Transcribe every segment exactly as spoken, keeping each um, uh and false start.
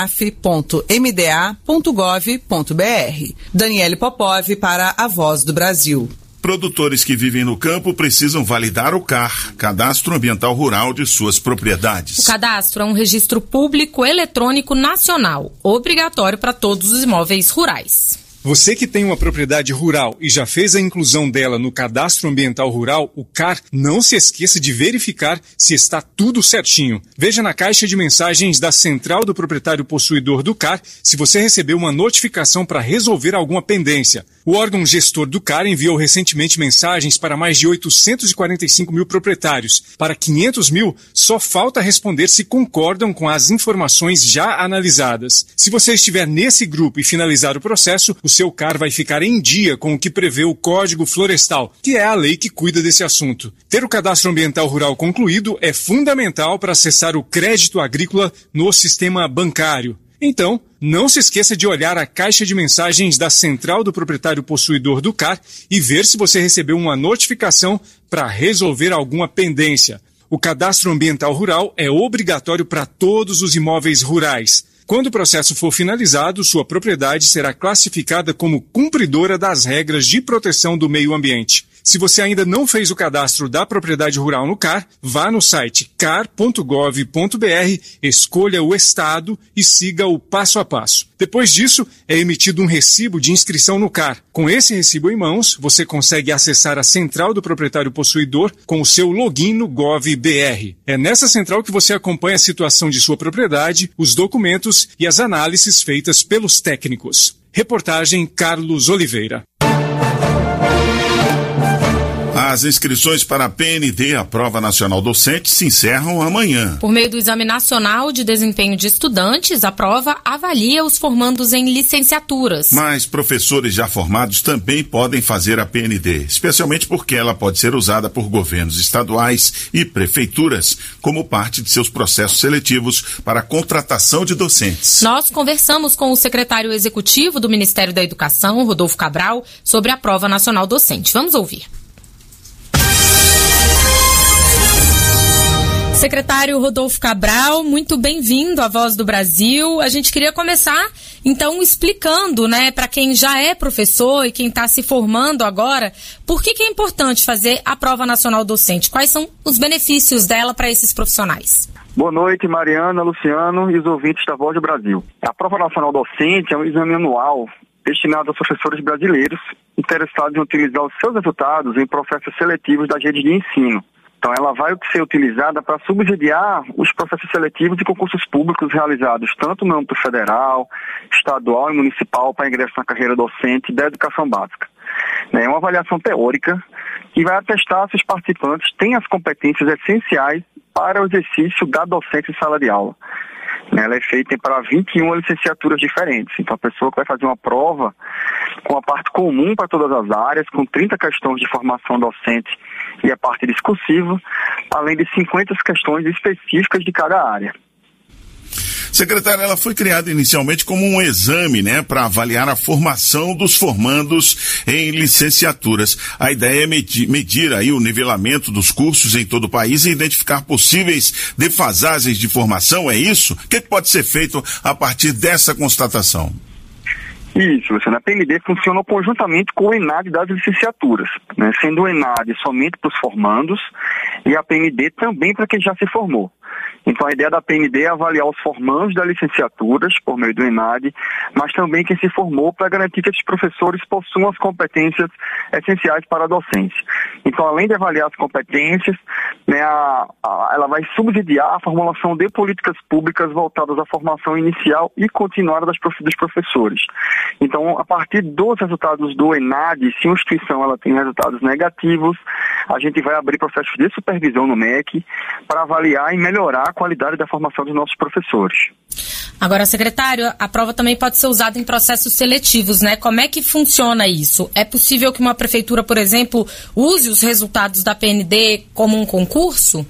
f ponto m d a ponto gov ponto b r. Daniele Popov para a Voz do Brasil. Produtores que vivem no campo precisam validar o C A R, Cadastro Ambiental Rural de suas propriedades. O cadastro é um registro público eletrônico nacional, obrigatório para todos os imóveis rurais. Você que tem uma propriedade rural e já fez a inclusão dela no Cadastro Ambiental Rural, o C A R, não se esqueça de verificar se está tudo certinho. Veja na caixa de mensagens da Central do Proprietário Possuidor do C A R se você recebeu uma notificação para resolver alguma pendência. O órgão gestor do C A R enviou recentemente mensagens para mais de oitocentos e quarenta e cinco mil proprietários. Para quinhentos mil, só falta responder se concordam com as informações já analisadas. Se você estiver nesse grupo e finalizar o processo, o seu C A R vai ficar em dia com o que prevê o Código Florestal, que é a lei que cuida desse assunto. Ter o Cadastro Ambiental Rural concluído é fundamental para acessar o crédito agrícola no sistema bancário. Então, não se esqueça de olhar a caixa de mensagens da Central do Proprietário Possuidor do C A R e ver se você recebeu uma notificação para resolver alguma pendência. O Cadastro Ambiental Rural é obrigatório para todos os imóveis rurais. Quando o processo for finalizado, sua propriedade será classificada como cumpridora das regras de proteção do meio ambiente. Se você ainda não fez o cadastro da propriedade rural no C A R, vá no site car ponto gov ponto b r, escolha o estado e siga o passo a passo. Depois disso, é emitido um recibo de inscrição no C A R. Com esse recibo em mãos, você consegue acessar a Central do Proprietário Possuidor com o seu login no GovBR. É nessa central que você acompanha a situação de sua propriedade, os documentos e as análises feitas pelos técnicos. Reportagem Carlos Oliveira. As inscrições para a P N D, a Prova Nacional Docente, se encerram amanhã. Por meio do Exame Nacional de Desempenho de Estudantes, a prova avalia os formandos em licenciaturas. Mas professores já formados também podem fazer a P N D, especialmente porque ela pode ser usada por governos estaduais e prefeituras como parte de seus processos seletivos para a contratação de docentes. Nós conversamos com o secretário executivo do Ministério da Educação, Rodolfo Cabral, sobre a Prova Nacional Docente. Vamos ouvir. Secretário Rodolfo Cabral, muito bem-vindo à Voz do Brasil. A gente queria começar, então, explicando, né, para quem já é professor e quem está se formando agora, por que que é importante fazer a Prova Nacional Docente? Quais são os benefícios dela para esses profissionais? Boa noite, Mariana, Luciano e os ouvintes da Voz do Brasil. A Prova Nacional Docente é um exame anual destinado aos professores brasileiros interessados em utilizar os seus resultados em processos seletivos das redes de ensino. Então, ela vai ser utilizada para subsidiar os processos seletivos e concursos públicos realizados tanto no âmbito federal, estadual e municipal para ingresso na carreira docente da educação básica. É uma avaliação teórica que vai atestar se os participantes têm as competências essenciais para o exercício da docência em sala de aula. Ela é feita para vinte e uma licenciaturas diferentes. Então, a pessoa que vai fazer uma prova com a parte comum para todas as áreas, com trinta questões de formação docente e a parte discursiva, além de cinquenta questões específicas de cada área. Secretária, ela foi criada inicialmente como um exame, né, para avaliar a formação dos formandos em licenciaturas. A ideia é medir, medir aí o nivelamento dos cursos em todo o país e identificar possíveis defasagens de formação, é isso? O que pode ser feito a partir dessa constatação? Isso, Luciano. A P N D funciona conjuntamente com o ENAD das licenciaturas, né, sendo o ENAD somente para os formandos e a P N D também para quem já se formou. Então, a ideia da P N D é avaliar os formandos das licenciaturas, por meio do ENAD, mas também quem se formou para garantir que esses professores possuam as competências essenciais para a docência. Então, além de avaliar as competências, né, a, a, ela vai subsidiar a formulação de políticas públicas voltadas à formação inicial e continuada das, dos professores. Então, a partir dos resultados do ENAD, se uma instituição ela tem resultados negativos, a gente vai abrir processos de supervisão no M E C para avaliar e melhorar a qualidade da formação dos nossos professores. Agora, secretário, a prova também pode ser usada em processos seletivos, né? Como é que funciona isso? É possível que uma prefeitura, por exemplo, use os resultados da P N D como um concurso?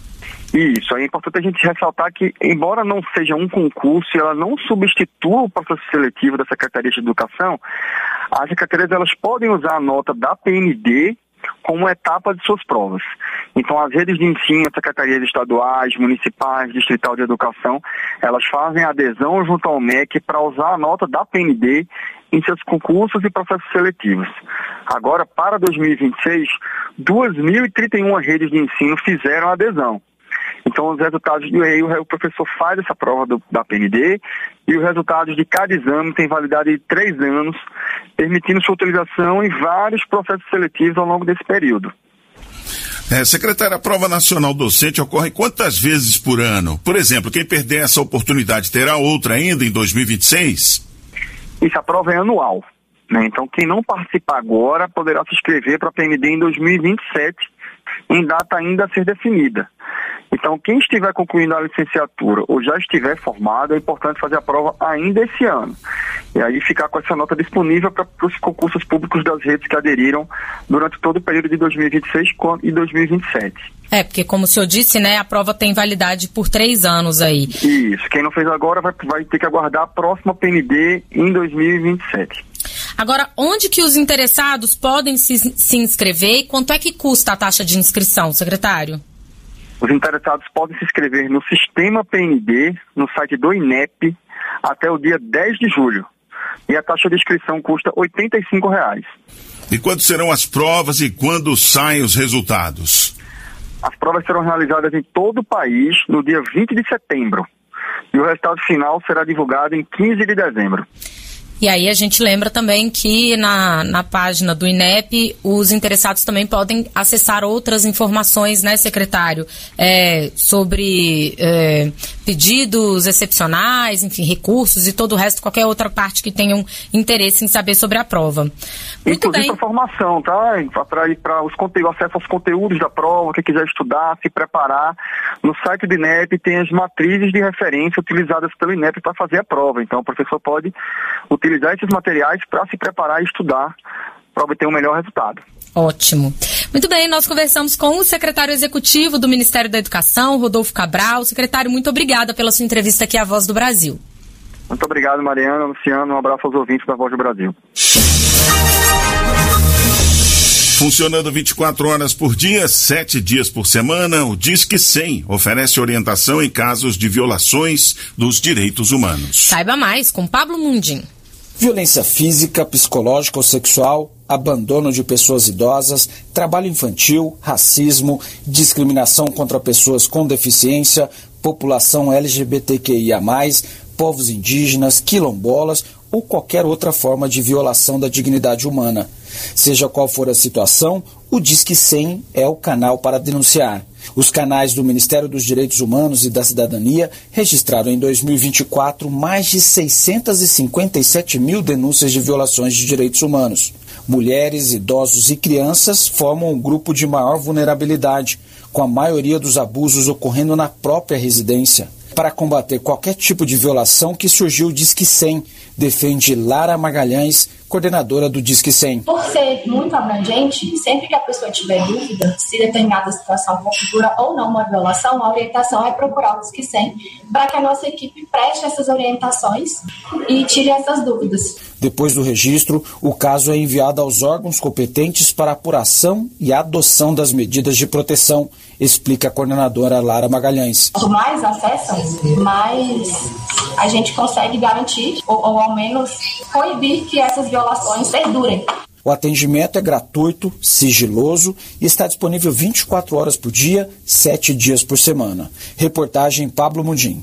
Isso, é importante a gente ressaltar que, embora não seja um concurso e ela não substitua o processo seletivo da Secretaria de Educação, as secretarias elas podem usar a nota da P N D como etapa de suas provas. Então, as redes de ensino, secretarias estaduais, municipais, distrital de educação, elas fazem adesão junto ao M E C para usar a nota da P N D em seus concursos e processos seletivos. Agora, para dois mil e vinte e seis, duas mil e trinta e uma redes de ensino fizeram adesão. Então, os resultados, e aí o professor faz essa prova do, da P N D, e os resultados de cada exame têm validade de três anos, permitindo sua utilização em vários processos seletivos ao longo desse período. É, secretária, a prova nacional docente ocorre quantas vezes por ano? Por exemplo, quem perder essa oportunidade terá outra ainda em dois mil e vinte e seis? Isso, a prova é anual, né? Então, quem não participar agora poderá se inscrever para a P N D em dois mil e vinte e sete, em data ainda a ser definida. Então, quem estiver concluindo a licenciatura ou já estiver formado, é importante fazer a prova ainda esse ano. E aí ficar com essa nota disponível para os concursos públicos das redes que aderiram durante todo o período de dois mil e vinte e seis e dois mil e vinte e sete. É, porque como o senhor disse, né, a prova tem validade por três anos aí. Isso, quem não fez agora vai, vai ter que aguardar a próxima P N D em dois mil e vinte e sete. Agora, onde que os interessados podem se, se inscrever e quanto é que custa a taxa de inscrição, secretário? Os interessados podem se inscrever no Sistema P N D, no site do I N E P, até o dia dez de julho. E a taxa de inscrição custa oitenta e cinco reais. E quando serão as provas e quando saem os resultados? As provas serão realizadas em todo o país no dia vinte de setembro. E o resultado final será divulgado em quinze de dezembro. E aí a gente lembra também que na, na página do I N E P os interessados também podem acessar outras informações, né, secretário? É, sobre é, pedidos excepcionais, enfim, recursos e todo o resto, qualquer outra parte que tenham interesse em saber sobre a prova. Muito Inclusive bem. para formação, tá? Para os conteúdos, acesso aos conteúdos da prova, quem quiser estudar, se preparar. No site do I N E P tem as matrizes de referência utilizadas pelo I N E P para fazer a prova. Então o professor pode utilizar esses materiais para se preparar e estudar para obter um melhor resultado. Ótimo. Muito bem, nós conversamos com o secretário executivo do Ministério da Educação, Rodolfo Cabral. Secretário, muito obrigada pela sua entrevista aqui à Voz do Brasil. Muito obrigado, Mariana, Luciano. Um abraço aos ouvintes da Voz do Brasil. Funcionando vinte e quatro horas por dia, sete dias por semana, o Disque cem oferece orientação em casos de violações dos direitos humanos. Saiba mais com Pablo Mundim. Violência física, psicológica ou sexual, abandono de pessoas idosas, trabalho infantil, racismo, discriminação contra pessoas com deficiência, população L G B T Q I A mais, povos indígenas, quilombolas ou qualquer outra forma de violação da dignidade humana. Seja qual for a situação, o Disque cem é o canal para denunciar. Os canais do Ministério dos Direitos Humanos e da Cidadania registraram em dois mil e vinte e quatro mais de seiscentas e cinquenta e sete mil denúncias de violações de direitos humanos. Mulheres, idosos e crianças formam um grupo de maior vulnerabilidade, com a maioria dos abusos ocorrendo na própria residência. Para combater qualquer tipo de violação que surgiu o Disque cem, defende Lara Magalhães, coordenadora do Disque cem. Por ser muito abrangente, sempre que a pessoa tiver dúvida se determinada situação configura ou não uma violação, a orientação é procurar o Disque cem para que a nossa equipe preste essas orientações e tire essas dúvidas. Depois do registro, o caso é enviado aos órgãos competentes para apuração e adoção das medidas de proteção, explica a coordenadora Lara Magalhães. Quanto mais acessam, mais a gente consegue garantir ou, ou ao menos proibir que essas violações perdurem. O atendimento é gratuito, sigiloso e está disponível vinte e quatro horas por dia, sete dias por semana. Reportagem Pablo Mundim.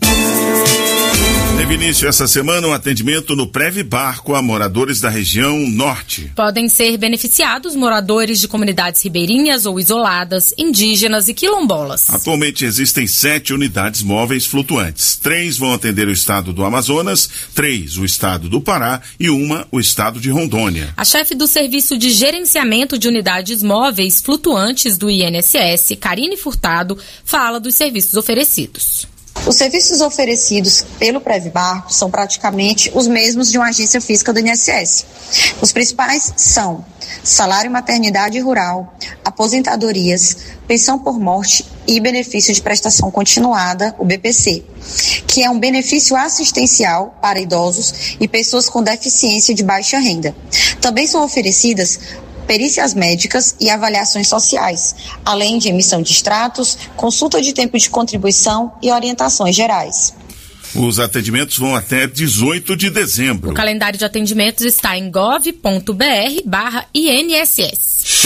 Teve início essa semana um atendimento no Previbarco a moradores da região norte. Podem ser beneficiados moradores de comunidades ribeirinhas ou isoladas, indígenas e quilombolas. Atualmente existem sete unidades móveis flutuantes. Três vão atender o estado do Amazonas, três o estado do Pará e uma o estado de Rondônia. A chefe do Serviço de Gerenciamento de Unidades Móveis Flutuantes do I N S S, Karine Furtado, fala dos serviços oferecidos. Os serviços oferecidos pelo Previbarco são praticamente os mesmos de uma agência física do I N S S. Os principais são salário e maternidade rural, aposentadorias, pensão por morte e benefício de prestação continuada, o B P C, que é um benefício assistencial para idosos e pessoas com deficiência de baixa renda. Também são oferecidas perícias médicas e avaliações sociais, além de emissão de extratos, consulta de tempo de contribuição e orientações gerais. Os atendimentos vão até dezoito de dezembro. O calendário de atendimentos está em gov ponto br barra I N S S.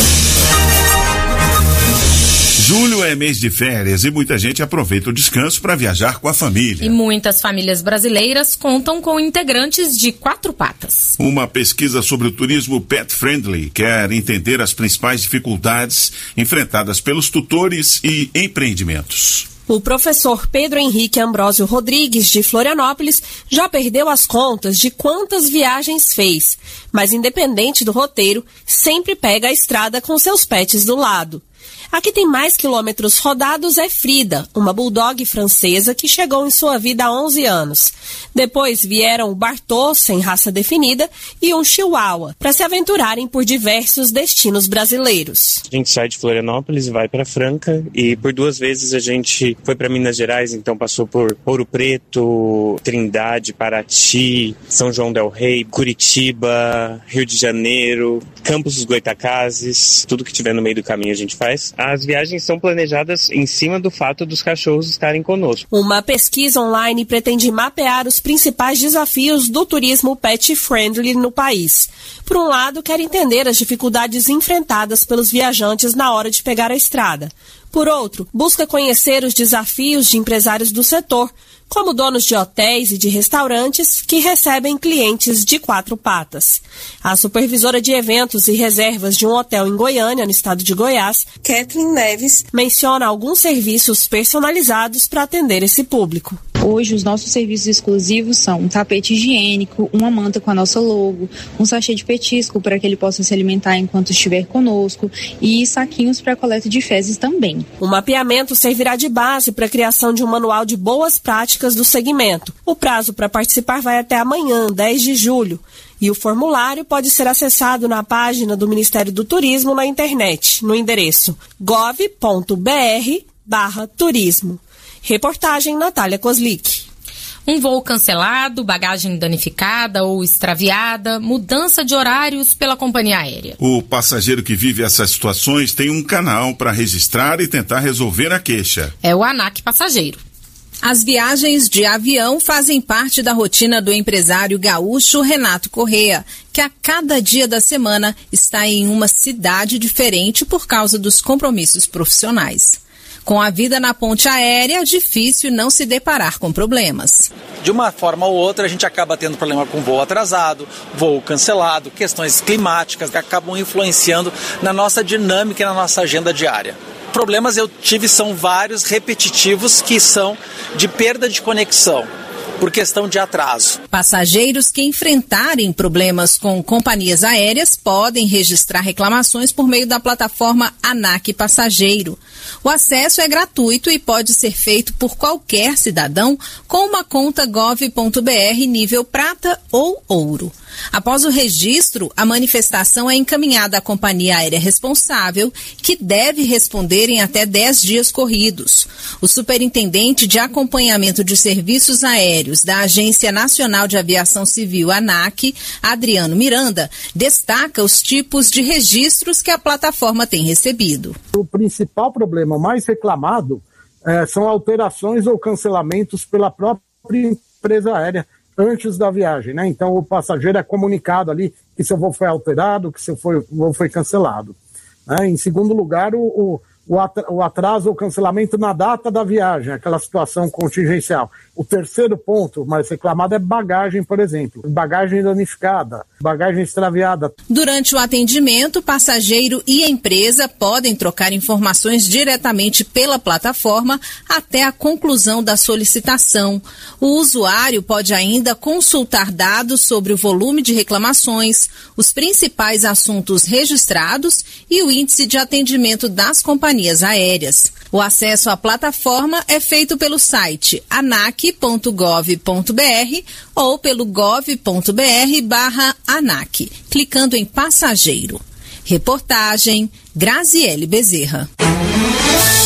Julho é mês de férias e muita gente aproveita o descanso para viajar com a família. E muitas famílias brasileiras contam com integrantes de quatro patas. Uma pesquisa sobre o turismo pet friendly quer entender as principais dificuldades enfrentadas pelos tutores e empreendimentos. O professor Pedro Henrique Ambrósio Rodrigues, de Florianópolis, já perdeu as contas de quantas viagens fez, mas independente do roteiro, sempre pega a estrada com seus pets do lado. A que tem mais quilômetros rodados é Frida, uma bulldog francesa que chegou em sua vida há onze anos. Depois vieram o Bartô, sem raça definida, e um Chihuahua, para se aventurarem por diversos destinos brasileiros. A gente sai de Florianópolis e vai para Franca, e por duas vezes a gente foi para Minas Gerais, então passou por Ouro Preto, Trindade, Paraty, São João del Rei, Curitiba, Rio de Janeiro, Campos dos Goytacazes, tudo que tiver no meio do caminho a gente faz. As viagens são planejadas em cima do fato dos cachorros estarem conosco. Uma pesquisa online pretende mapear os principais desafios do turismo pet friendly no país. Por um lado, quer entender as dificuldades enfrentadas pelos viajantes na hora de pegar a estrada. Por outro, busca conhecer os desafios de empresários do setor, como donos de hotéis e de restaurantes que recebem clientes de quatro patas. A supervisora de eventos e reservas de um hotel em Goiânia, no estado de Goiás, Kathleen Neves, menciona alguns serviços personalizados para atender esse público. Hoje, os nossos serviços exclusivos são um tapete higiênico, uma manta com a nossa logo, um sachê de petisco para que ele possa se alimentar enquanto estiver conosco e saquinhos para coleta de fezes também. O mapeamento servirá de base para a criação de um manual de boas práticas do segmento. O prazo para participar vai até amanhã, dez de julho. E o formulário pode ser acessado na página do Ministério do Turismo na internet, no endereço gov ponto br barra turismo. Reportagem Natália Kozlik. Um voo cancelado, bagagem danificada ou extraviada, mudança de horários pela companhia aérea. O passageiro que vive essas situações tem um canal para registrar e tentar resolver a queixa. É o ANAC Passageiro. As viagens de avião fazem parte da rotina do empresário gaúcho Renato Correa, que a cada dia da semana está em uma cidade diferente por causa dos compromissos profissionais. Com a vida na ponte aérea, é difícil não se deparar com problemas. De uma forma ou outra, a gente acaba tendo problema com voo atrasado, voo cancelado, questões climáticas que acabam influenciando na nossa dinâmica e na nossa agenda diária. Problemas eu tive são vários, repetitivos, que são de perda de conexão por questão de atraso. Passageiros que enfrentarem problemas com companhias aéreas podem registrar reclamações por meio da plataforma ANAC Passageiro. O acesso é gratuito e pode ser feito por qualquer cidadão com uma conta gov ponto br nível prata ou ouro. Após o registro, a manifestação é encaminhada à companhia aérea responsável, que deve responder em até dez dias corridos. O superintendente de acompanhamento de serviços aéreos da Agência Nacional de Aviação Civil, ANAC, Adriano Miranda, destaca os tipos de registros que a plataforma tem recebido. O principal problema mais reclamado é, são alterações ou cancelamentos pela própria empresa aérea antes da viagem, né? Então o passageiro é comunicado ali que seu voo foi alterado, que seu voo foi cancelado. Né? Em segundo lugar, o, o atraso ou cancelamento na data da viagem, aquela situação contingencial. O terceiro ponto mais reclamado é bagagem, por exemplo. Bagagem danificada, bagagem extraviada. Durante o atendimento, passageiro e empresa podem trocar informações diretamente pela plataforma até a conclusão da solicitação. O usuário pode ainda consultar dados sobre o volume de reclamações, os principais assuntos registrados e o índice de atendimento das companhias aéreas. O acesso à plataforma é feito pelo site anac ponto gov ponto br ou pelo gov ponto br barra ANAC, clicando em passageiro. Reportagem Graziele Bezerra.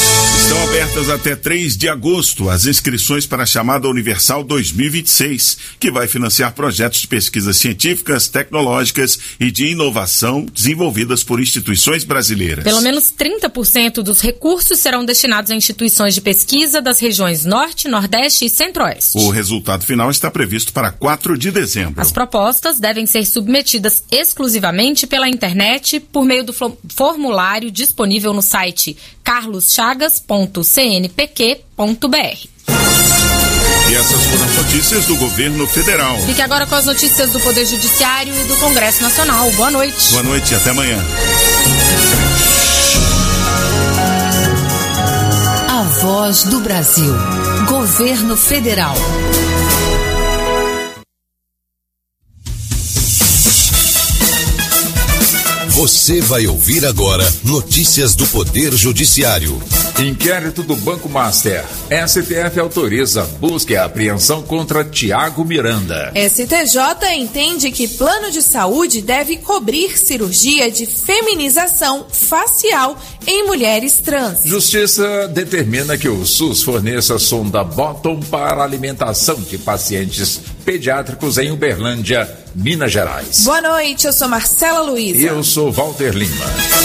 Estão abertas até três de agosto as inscrições para a chamada Universal dois mil e vinte e seis, que vai financiar projetos de pesquisas científicas, tecnológicas e de inovação desenvolvidas por instituições brasileiras. Pelo menos trinta por cento dos recursos serão destinados a instituições de pesquisa das regiões Norte, Nordeste e Centro-Oeste. O resultado final está previsto para quatro de dezembro. As propostas devem ser submetidas exclusivamente pela internet por meio do formulário disponível no site carlos chagas ponto c n p q ponto b r. E essas foram as notícias do governo federal. Fique agora com as notícias do Poder Judiciário e do Congresso Nacional. Boa noite. Boa noite e até amanhã. A Voz do Brasil. Governo Federal. Você vai ouvir agora notícias do Poder Judiciário. Inquérito do Banco Master. S T F autoriza busca e apreensão contra Tiago Miranda. S T J entende que plano de saúde deve cobrir cirurgia de feminização facial em mulheres trans. Justiça determina que o SUS forneça sonda Bottom para alimentação de pacientes pediátricos em Uberlândia, Minas Gerais. Boa noite, eu sou Marcela Luiza. E eu sou Walter Lima.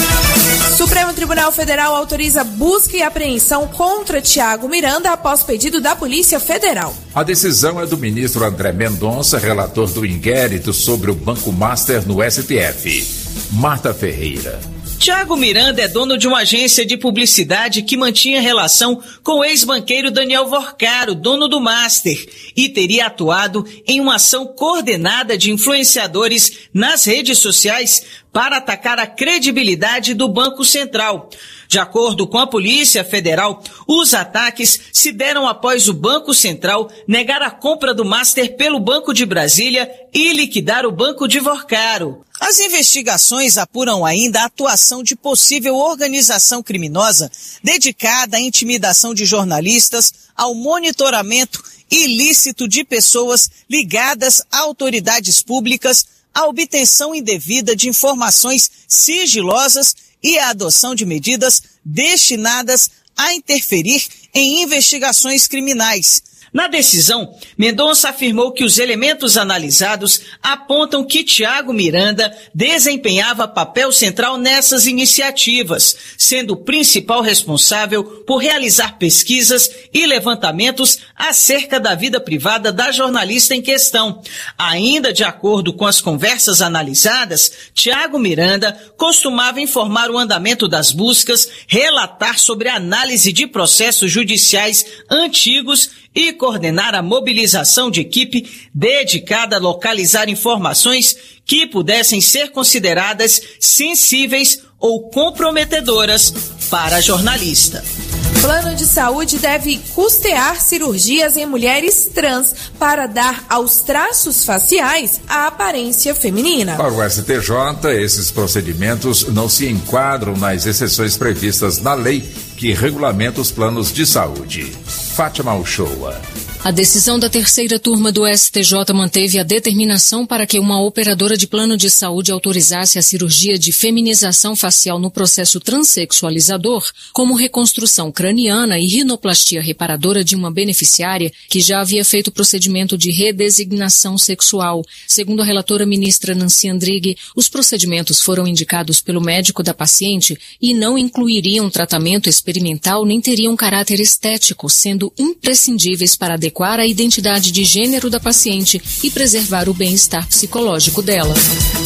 Supremo Tribunal Federal autoriza busca e apreensão contra Tiago Miranda após pedido da Polícia Federal. A decisão é do ministro André Mendonça, relator do inquérito sobre o Banco Master no S T F. Marta Ferreira. Tiago Miranda é dono de uma agência de publicidade que mantinha relação com o ex-banqueiro Daniel Vorcaro, dono do Master, e teria atuado em uma ação coordenada de influenciadores nas redes sociais para atacar a credibilidade do Banco Central. De acordo com a Polícia Federal, os ataques se deram após o Banco Central negar a compra do Master pelo Banco de Brasília e liquidar o Banco de Vorcaro. As investigações apuram ainda a atuação de possível organização criminosa dedicada à intimidação de jornalistas, ao monitoramento ilícito de pessoas ligadas a autoridades públicas, à obtenção indevida de informações sigilosas e à adoção de medidas destinadas a interferir em investigações criminais. Na decisão, Mendonça afirmou que os elementos analisados apontam que Tiago Miranda desempenhava papel central nessas iniciativas, sendo o principal responsável por realizar pesquisas e levantamentos acerca da vida privada da jornalista em questão. Ainda de acordo com as conversas analisadas, Tiago Miranda costumava informar o andamento das buscas, relatar sobre a análise de processos judiciais antigos e coordenar a mobilização de equipe dedicada a localizar informações que pudessem ser consideradas sensíveis ou comprometedoras para a jornalista. Plano de saúde deve custear cirurgias em mulheres trans para dar aos traços faciais a aparência feminina. Para o S T J, esses procedimentos não se enquadram nas exceções previstas na lei que regulamenta os planos de saúde. Fátima Uchoa. A decisão da terceira turma do S T J manteve a determinação para que uma operadora de plano de saúde autorizasse a cirurgia de feminização facial no processo transexualizador, como reconstrução craniana e rinoplastia reparadora de uma beneficiária que já havia feito o procedimento de redesignação sexual. Segundo a relatora ministra Nancy Andrighi, os procedimentos foram indicados pelo médico da paciente e não incluiriam tratamento experimental nem teriam caráter estético, sendo imprescindíveis para adequar a identidade de gênero da paciente e preservar o bem-estar psicológico dela.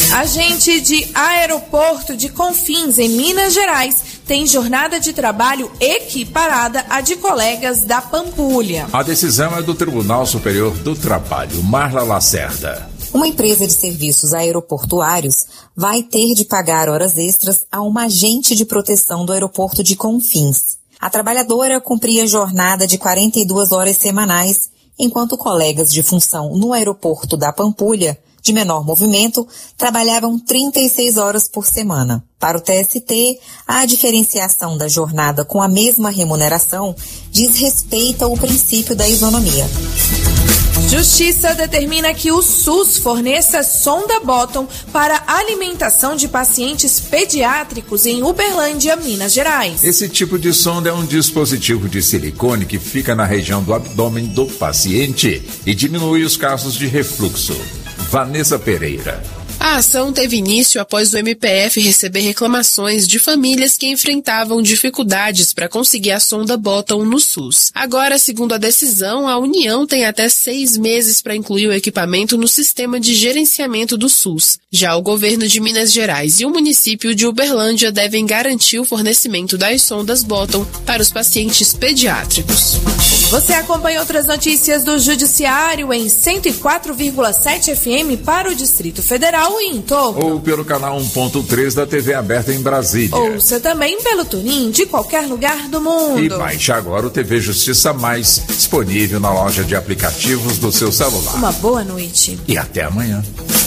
Agente de aeroporto de Confins, em Minas Gerais, tem jornada de trabalho equiparada à de colegas da Pampulha. A decisão é do Tribunal Superior do Trabalho. Marla Lacerda. Uma empresa de serviços aeroportuários vai ter de pagar horas extras a uma agente de proteção do aeroporto de Confins. A trabalhadora cumpria jornada de quarenta e duas horas semanais, enquanto colegas de função no aeroporto da Pampulha, de menor movimento, trabalhavam trinta e seis horas por semana. Para o T S T, a diferenciação da jornada com a mesma remuneração diz respeito ao princípio da isonomia. Justiça determina que o SUS forneça sonda Bottom para alimentação de pacientes pediátricos em Uberlândia, Minas Gerais. Esse tipo de sonda é um dispositivo de silicone que fica na região do abdômen do paciente e diminui os casos de refluxo. Vanessa Pereira. A ação teve início após o M P F receber reclamações de famílias que enfrentavam dificuldades para conseguir a sonda Bottom no SUS. Agora, segundo a decisão, a União tem até seis meses para incluir o equipamento no sistema de gerenciamento do SUS. Já o governo de Minas Gerais e o município de Uberlândia devem garantir o fornecimento das sondas Bottom para os pacientes pediátricos. Você acompanha outras notícias do Judiciário em cento e quatro vírgula sete F M para o Distrito Federal e em torno. Ou pelo canal um ponto três da T V aberta em Brasília. Ouça também pelo TuneIn de qualquer lugar do mundo. E baixe agora o T V Justiça Mais, disponível na loja de aplicativos do seu celular. Uma boa noite. E até amanhã.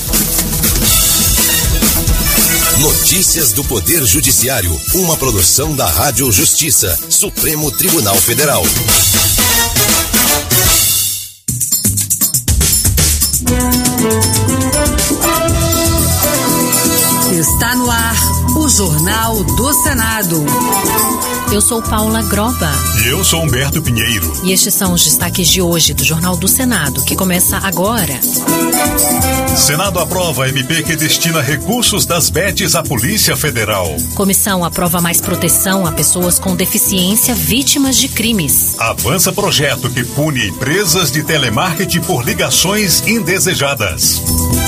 Notícias do Poder Judiciário, uma produção da Rádio Justiça, Supremo Tribunal Federal. Está no ar o Jornal do Senado. Eu sou Paula Groba. E eu sou Humberto Pinheiro. E estes são os destaques de hoje do Jornal do Senado, que começa agora. Senado aprova a M P que destina recursos das B E Ts à Polícia Federal. Comissão aprova mais proteção a pessoas com deficiência vítimas de crimes. Avança projeto que pune empresas de telemarketing por ligações indesejadas.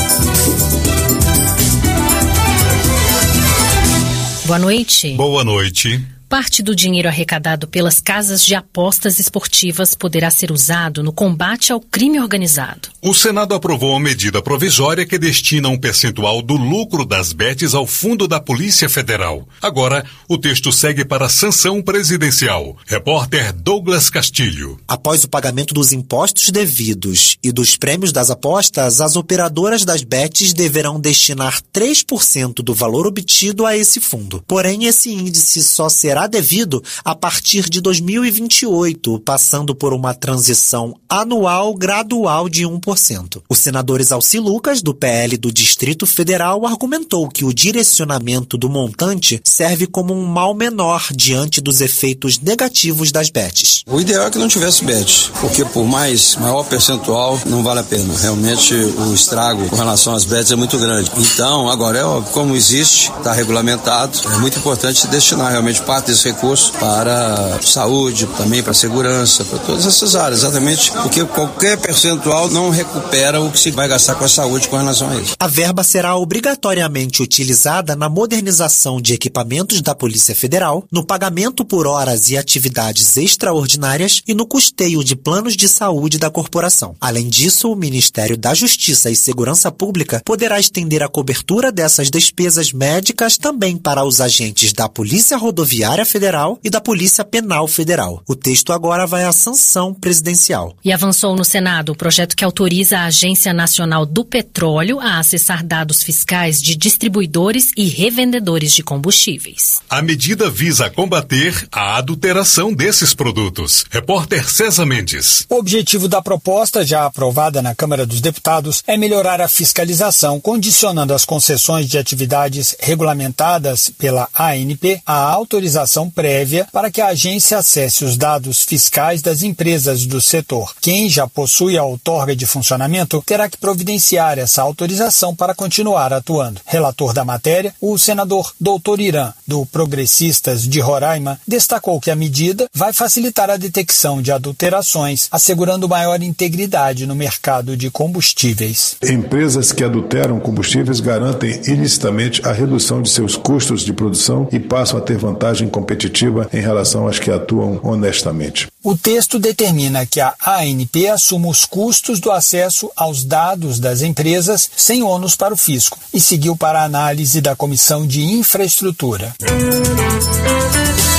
Boa noite. Boa noite. Parte do dinheiro arrecadado pelas casas de apostas esportivas poderá ser usado no combate ao crime organizado. O Senado aprovou uma medida provisória que destina um percentual do lucro das B E Ts ao Fundo da Polícia Federal. Agora, o texto segue para a sanção presidencial. Repórter Douglas Castilho. Após o pagamento dos impostos devidos e dos prêmios das apostas, as operadoras das B E Ts deverão destinar três por cento do valor obtido a esse fundo. Porém, esse índice só será devido a partir de dois mil e vinte e oito, passando por uma transição anual gradual de um por cento. O senador Exalci Lucas, do P L do Distrito Federal, argumentou que o direcionamento do montante serve como um mal menor diante dos efeitos negativos das B E Ts. O ideal é que não tivesse B E T, porque por mais maior percentual não vale a pena. Realmente o estrago com relação às B E Ts é muito grande. Então, agora é óbvio, como existe, está regulamentado, é muito importante destinar realmente parte desse recurso para saúde, também para segurança, para todas essas áreas, exatamente porque qualquer percentual não recupera o que se vai gastar com a saúde com relação a isso. A verba será obrigatoriamente utilizada na modernização de equipamentos da Polícia Federal, no pagamento por horas e atividades extraordinárias e no custeio de planos de saúde da corporação. Além disso, o Ministério da Justiça e Segurança Pública poderá estender a cobertura dessas despesas médicas também para os agentes da Polícia Rodoviária Federal e da Polícia Penal Federal. O texto agora vai à sanção presidencial. E avançou no Senado o projeto que autoriza a Agência Nacional do Petróleo a acessar dados fiscais de distribuidores e revendedores de combustíveis. A medida visa combater a adulteração desses produtos. Repórter César Mendes. O objetivo da proposta, já aprovada na Câmara dos Deputados, é melhorar a fiscalização, condicionando as concessões de atividades regulamentadas pela A N P à autorização prévia para que a agência acesse os dados fiscais das empresas do setor. Quem já possui a outorga de funcionamento terá que providenciar essa autorização para continuar atuando. Relator da matéria, o senador doutor Irã, do Progressistas de Roraima, destacou que a medida vai facilitar a detecção de adulterações, assegurando maior integridade no mercado de combustíveis. Empresas que adulteram combustíveis garantem ilicitamente a redução de seus custos de produção e passam a ter vantagem competitiva em relação às que atuam honestamente. O texto determina que a A N P assuma os custos do acesso aos dados das empresas sem ônus para o fisco e seguiu para a análise da Comissão de Infraestrutura.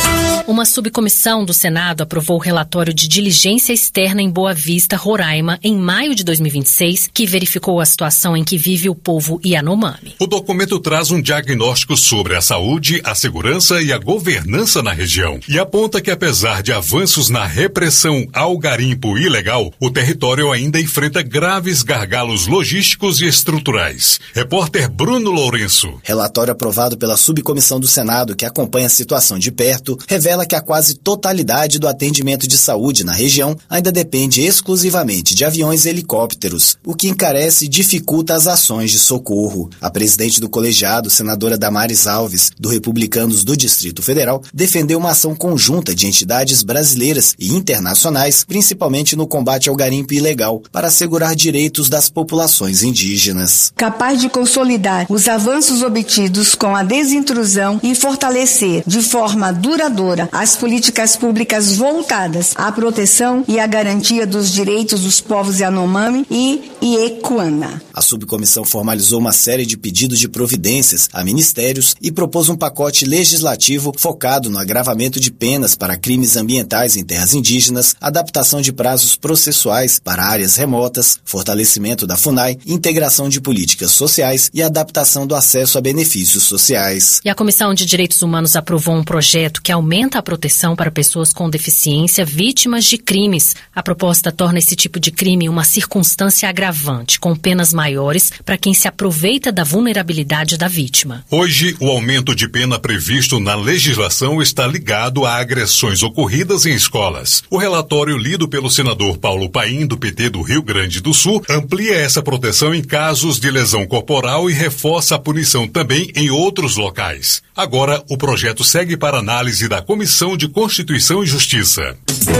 Uma subcomissão do Senado aprovou o relatório de diligência externa em Boa Vista, Roraima, em maio de dois mil e vinte e seis, que verificou a situação em que vive o povo Yanomami. O documento traz um diagnóstico sobre a saúde, a segurança e a governança na região e aponta que, apesar de avanços na repressão ao garimpo ilegal, o território ainda enfrenta graves gargalos logísticos e estruturais. Repórter Bruno Lourenço. Relatório aprovado pela subcomissão do Senado, que acompanha a situação de perto, revela que a quase totalidade do atendimento de saúde na região ainda depende exclusivamente de aviões e helicópteros, o que encarece e dificulta as ações de socorro. A presidente do colegiado, senadora Damares Alves, do Republicanos do Distrito Federal, defendeu uma ação conjunta de entidades brasileiras e internacionais, principalmente no combate ao garimpo ilegal, para assegurar direitos das populações indígenas. Capaz de consolidar os avanços obtidos com a desintrusão e fortalecer de forma duradoura as políticas públicas voltadas à proteção e à garantia dos direitos dos povos Yanomami e Iekuana. A subcomissão formalizou uma série de pedidos de providências a ministérios e propôs um pacote legislativo focado no agravamento de penas para crimes ambientais em terras indígenas, adaptação de prazos processuais para áreas remotas, fortalecimento da FUNAI, integração de políticas sociais e adaptação do acesso a benefícios sociais. E a Comissão de Direitos Humanos aprovou um projeto que aumenta a proteção para pessoas com deficiência vítimas de crimes. A proposta torna esse tipo de crime uma circunstância agravante, com penas maiores para quem se aproveita da vulnerabilidade da vítima. Hoje, o aumento de pena previsto na legislação está ligado a agressões ocorridas em escolas. O relatório lido pelo senador Paulo Paim, do P T do Rio Grande do Sul, amplia essa proteção em casos de lesão corporal e reforça a punição também em outros locais. Agora, o projeto segue para análise da Comissão de Constituição e Justiça.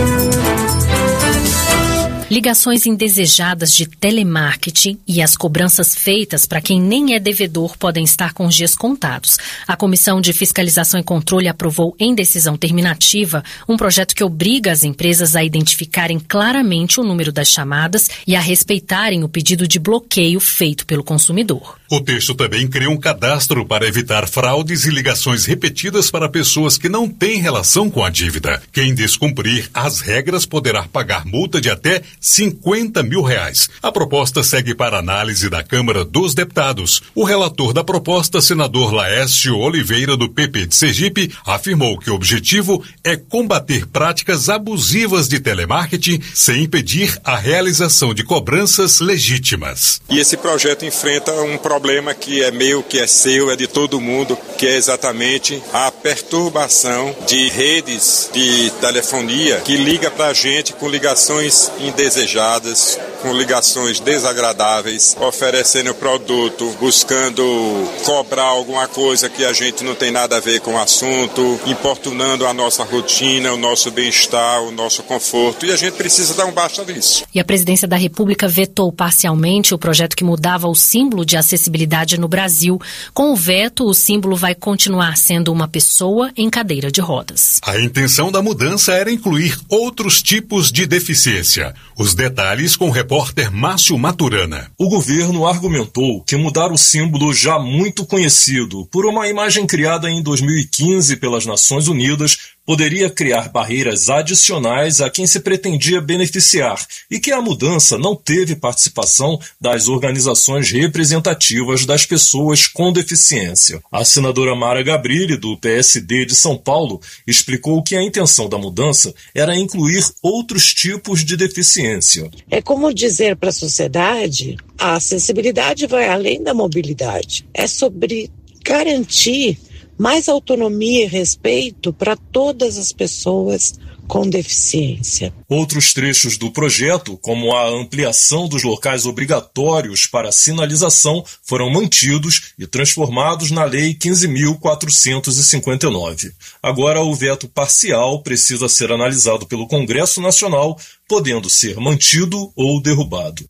Ligações indesejadas de telemarketing e as cobranças feitas para quem nem é devedor podem estar com os dias contados. A Comissão de Fiscalização e Controle aprovou em decisão terminativa um projeto que obriga as empresas a identificarem claramente o número das chamadas e a respeitarem o pedido de bloqueio feito pelo consumidor. O texto também cria um cadastro para evitar fraudes e ligações repetidas para pessoas que não têm relação com a dívida. Quem descumprir as regras poderá pagar multa de até cinquenta mil reais. A proposta segue para análise da Câmara dos Deputados. O relator da proposta, senador Laércio Oliveira, do P P de Sergipe, afirmou que o objetivo é combater práticas abusivas de telemarketing sem impedir a realização de cobranças legítimas. E esse projeto enfrenta um problema que é meu, que é seu, é de todo mundo, que é exatamente a perturbação de redes de telefonia que liga pra gente com ligações indesejadas, com ligações desagradáveis, oferecendo produto, buscando cobrar alguma coisa que a gente não tem nada a ver com o assunto, importunando a nossa rotina, o nosso bem-estar, o nosso conforto, e a gente precisa dar um basta nisso. E a Presidência da República vetou parcialmente o projeto que mudava o símbolo de acessibilidade no Brasil. Com o veto, o símbolo vai continuar sendo uma pessoa em cadeira de rodas. A intenção da mudança era incluir outros tipos de deficiência. Os detalhes com o repórter Márcio Maturana. O governo argumentou que mudar o símbolo já muito conhecido por uma imagem criada em dois mil e quinze pelas Nações Unidas poderia criar barreiras adicionais a quem se pretendia beneficiar e que a mudança não teve participação das organizações representativas das pessoas com deficiência. A senadora Mara Gabrilli, do P S D de São Paulo, explicou que a intenção da mudança era incluir outros tipos de deficiência. É como dizer para a sociedade, a acessibilidade vai além da mobilidade. É sobre garantir mais autonomia e respeito para todas as pessoas com deficiência. Outros trechos do projeto, como a ampliação dos locais obrigatórios para sinalização, foram mantidos e transformados na Lei quinze mil quatrocentos e cinquenta e nove. Agora, o veto parcial precisa ser analisado pelo Congresso Nacional, podendo ser mantido ou derrubado.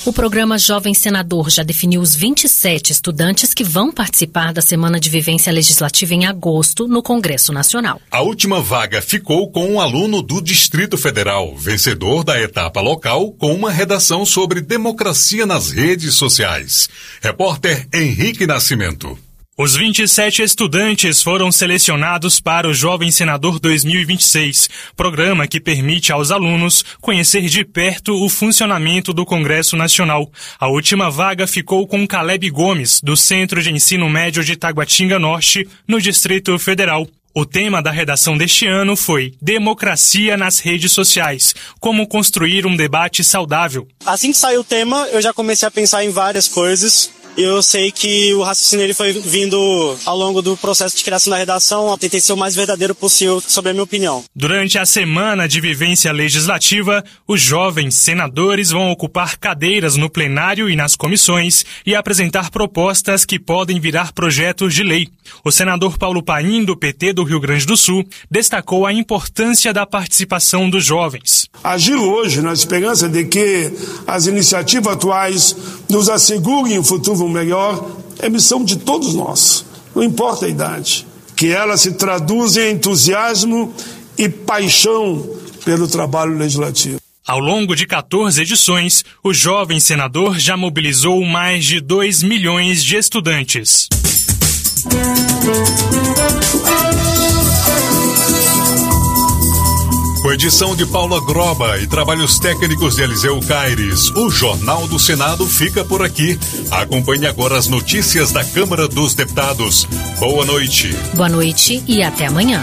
O programa Jovem Senador já definiu os vinte e sete estudantes que vão participar da Semana de Vivência Legislativa em agosto no Congresso Nacional. A última vaga ficou com um aluno do Distrito Federal, vencedor da etapa local, com uma redação sobre democracia nas redes sociais. Repórter Henrique Nascimento. Os vinte e sete estudantes foram selecionados para o Jovem Senador dois mil e vinte e seis, programa que permite aos alunos conhecer de perto o funcionamento do Congresso Nacional. A última vaga ficou com Caleb Gomes, do Centro de Ensino Médio de Taguatinga Norte, no Distrito Federal. O tema da redação deste ano foi Democracia nas redes sociais, como construir um debate saudável. Assim que saiu o tema, eu já comecei a pensar em várias coisas. Eu sei que o raciocínio ele foi vindo ao longo do processo de criação da redação. Eu tentei ser o mais verdadeiro possível sobre a minha opinião. Durante a Semana de Vivência Legislativa, os jovens senadores vão ocupar cadeiras no plenário e nas comissões e apresentar propostas que podem virar projetos de lei. O senador Paulo Paim, do P T do Rio Grande do Sul, destacou a importância da participação dos jovens. Agir hoje na esperança de que as iniciativas atuais nos assegurem um futuro melhor é missão de todos nós, não importa a idade. Que ela se traduza em entusiasmo e paixão pelo trabalho legislativo. Ao longo de quatorze edições, o jovem senador já mobilizou mais de dois milhões de estudantes. Com edição de Paula Groba e trabalhos técnicos de Eliseu Caires, o Jornal do Senado fica por aqui. Acompanhe agora as notícias da Câmara dos Deputados. Boa noite. Boa noite e até amanhã.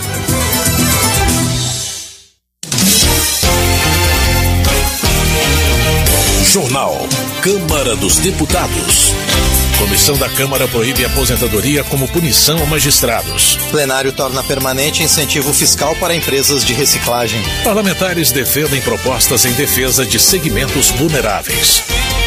Jornal Câmara dos Deputados. Comissão da Câmara proíbe aposentadoria como punição a magistrados. Plenário torna permanente incentivo fiscal para empresas de reciclagem. Parlamentares defendem propostas em defesa de segmentos vulneráveis.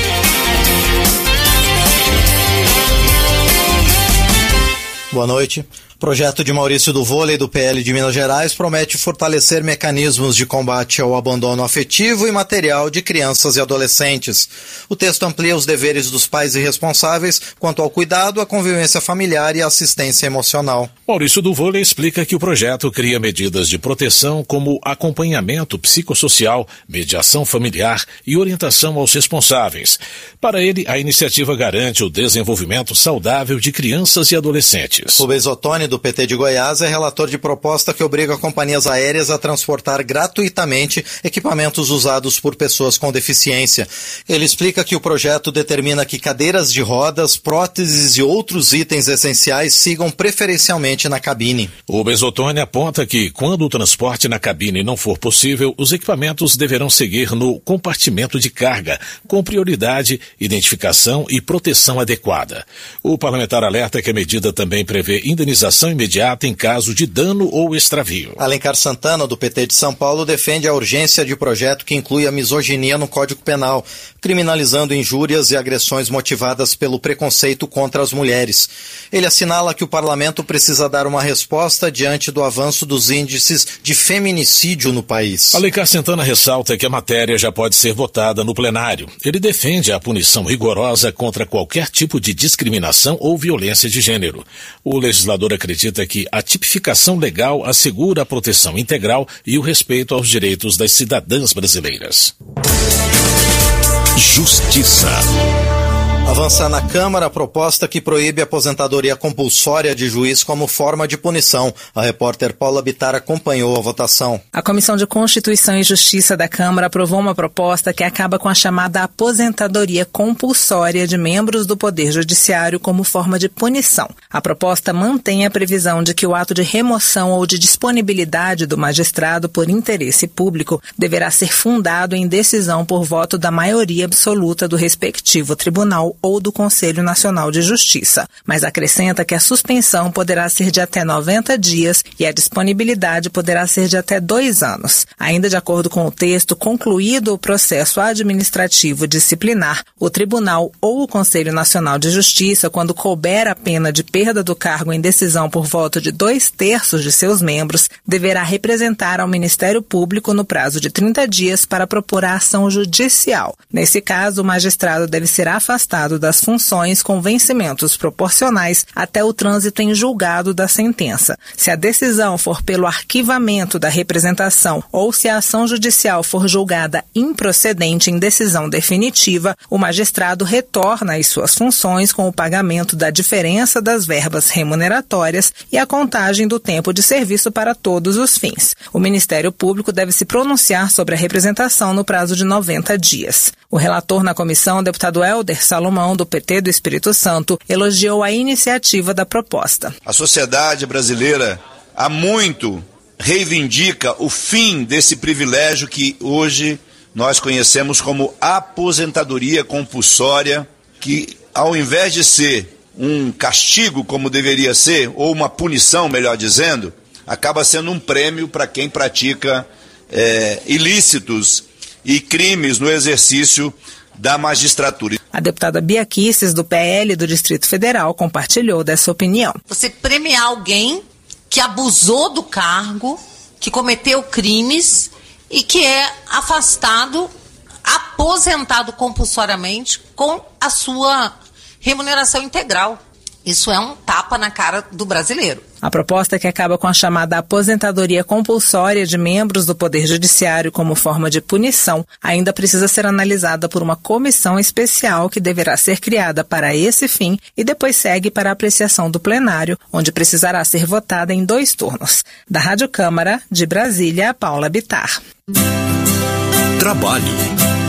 Boa noite. Projeto de Maurício do Vôlei do P L de Minas Gerais promete fortalecer mecanismos de combate ao abandono afetivo e material de crianças e adolescentes. O texto amplia os deveres dos pais e responsáveis quanto ao cuidado, à convivência familiar e à assistência emocional. Maurício do Vôlei explica que o projeto cria medidas de proteção como acompanhamento psicossocial, mediação familiar e orientação aos responsáveis. Para ele, a iniciativa garante o desenvolvimento saudável de crianças e adolescentes. Rubens Ottoni, do P T de Goiás, é relator de proposta que obriga companhias aéreas a transportar gratuitamente equipamentos usados por pessoas com deficiência. Ele explica que o projeto determina que cadeiras de rodas, próteses e outros itens essenciais sigam preferencialmente na cabine. O Besotone aponta que, quando o transporte na cabine não for possível, os equipamentos deverão seguir no compartimento de carga, com prioridade, identificação e proteção adequada. O parlamentar alerta que a medida também prevê indenização imediata em caso de dano ou extravio. Alencar Santana, do P T de São Paulo, defende a urgência de projeto que inclui a misoginia no Código Penal, criminalizando injúrias e agressões motivadas pelo preconceito contra as mulheres. Ele assinala que o parlamento precisa dar uma resposta diante do avanço dos índices de feminicídio no país. Alencar Santana ressalta que a matéria já pode ser votada no plenário. Ele defende a punição rigorosa contra qualquer tipo de discriminação ou violência de gênero. O legislador acredita que a tipificação legal assegura a proteção integral e o respeito aos direitos das cidadãs brasileiras. Justiça. Avança na Câmara a proposta que proíbe a aposentadoria compulsória de juiz como forma de punição. A repórter Paula Bittar acompanhou a votação. A Comissão de Constituição e Justiça da Câmara aprovou uma proposta que acaba com a chamada aposentadoria compulsória de membros do Poder Judiciário como forma de punição. A proposta mantém a previsão de que o ato de remoção ou de disponibilidade do magistrado por interesse público deverá ser fundado em decisão por voto da maioria absoluta do respectivo tribunal ou do Conselho Nacional de Justiça, mas acrescenta que a suspensão poderá ser de até noventa dias e a disponibilidade poderá ser de até dois anos. Ainda de acordo com o texto, concluído o processo administrativo disciplinar, o Tribunal ou o Conselho Nacional de Justiça, quando couber a pena de perda do cargo em decisão por voto de dois terços de seus membros, deverá representar ao Ministério Público no prazo de trinta dias para propor a ação judicial. Nesse caso, o magistrado deve ser afastado das funções com vencimentos proporcionais até o trânsito em julgado da sentença. Se a decisão for pelo arquivamento da representação ou se a ação judicial for julgada improcedente em decisão definitiva, o magistrado retorna às suas funções com o pagamento da diferença das verbas remuneratórias e a contagem do tempo de serviço para todos os fins. O Ministério Público deve se pronunciar sobre a representação no prazo de noventa dias. O relator na comissão, deputado Helder Salomão, do P T do Espírito Santo, elogiou a iniciativa da proposta. A sociedade brasileira há muito reivindica o fim desse privilégio que hoje nós conhecemos como aposentadoria compulsória, que ao invés de ser um castigo como deveria ser, ou uma punição, melhor dizendo, acaba sendo um prêmio para quem pratica é, ilícitos e crimes no exercício da magistratura. A deputada Bia Kicis, do P L do Distrito Federal, compartilhou dessa opinião. Você premiar alguém que abusou do cargo, que cometeu crimes e que é afastado, aposentado compulsoriamente com a sua remuneração integral. Isso é um tapa na cara do brasileiro. A proposta, que acaba com a chamada aposentadoria compulsória de membros do Poder Judiciário como forma de punição, ainda precisa ser analisada por uma comissão especial que deverá ser criada para esse fim e depois segue para a apreciação do plenário, onde precisará ser votada em dois turnos. Da Rádio Câmara, de Brasília, Paula Bittar. Trabalho.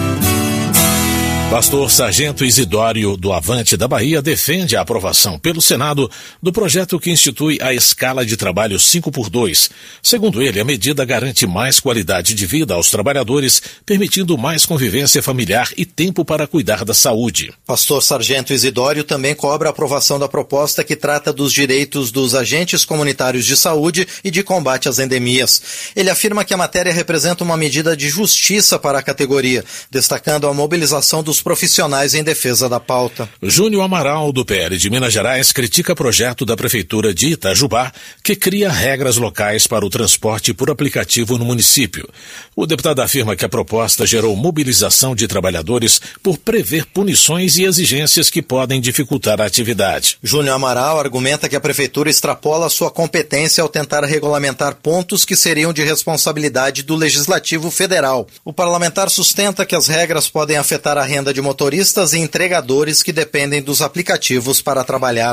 Pastor Sargento Isidório, do Avante da Bahia, defende a aprovação pelo Senado do projeto que institui a escala de trabalho cinco por dois. Segundo ele, a medida garante mais qualidade de vida aos trabalhadores, permitindo mais convivência familiar e tempo para cuidar da saúde. Pastor Sargento Isidório também cobra a aprovação da proposta que trata dos direitos dos agentes comunitários de saúde e de combate às endemias. Ele afirma que a matéria representa uma medida de justiça para a categoria, destacando a mobilização dos profissionais em defesa da pauta. Júnior Amaral, do P L de Minas Gerais, critica projeto da Prefeitura de Itajubá que cria regras locais para o transporte por aplicativo no município. O deputado afirma que a proposta gerou mobilização de trabalhadores por prever punições e exigências que podem dificultar a atividade. Júnior Amaral argumenta que a Prefeitura extrapola sua competência ao tentar regulamentar pontos que seriam de responsabilidade do Legislativo Federal. O parlamentar sustenta que as regras podem afetar a renda de motoristas e entregadores que dependem dos aplicativos para trabalhar.